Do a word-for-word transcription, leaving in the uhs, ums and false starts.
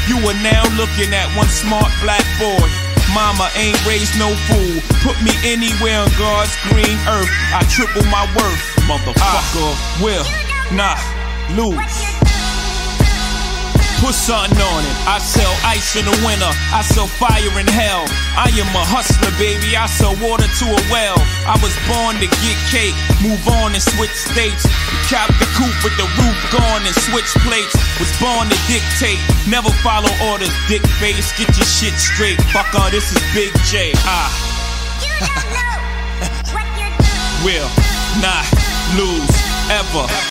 You are now looking at one smart black boy. Mama ain't raised no fool. Put me anywhere on God's green earth. I triple my worth. Motherfucker I will not lose. Put something on it. I sell ice in the winter. I sell fire in hell. I am a hustler, baby. I sell water to a well. I was born to get cake. Move on and switch states. Cap the coupe with the roof gone and switch plates. Was born to dictate. Never follow orders, dick face. Get your shit straight. Fucker, this is Big J. Ah. Will not lose ever.